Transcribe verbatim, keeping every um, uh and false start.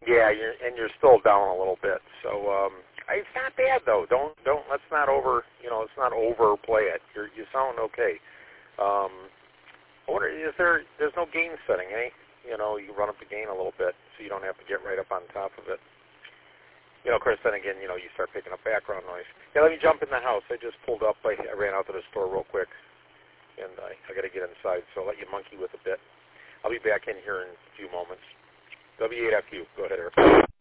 Yeah, you're, and you're still down a little bit. So um, it's not bad though. Don't don't let's not over you know let's not overplay it. You're, you sound okay. Um, I wonder, is there there's no gain setting, eh? You know, you run up the gain a little bit, so you don't have to get right up on top of it. You know, of course, then again, you know, you start picking up background noise. Yeah, let me jump in the house. I just pulled up. I, I ran out to the store real quick, and I, I got to get inside, so I'll let you monkey with a bit. I'll be back in here in a few moments. W eight F U. Go ahead, Eric.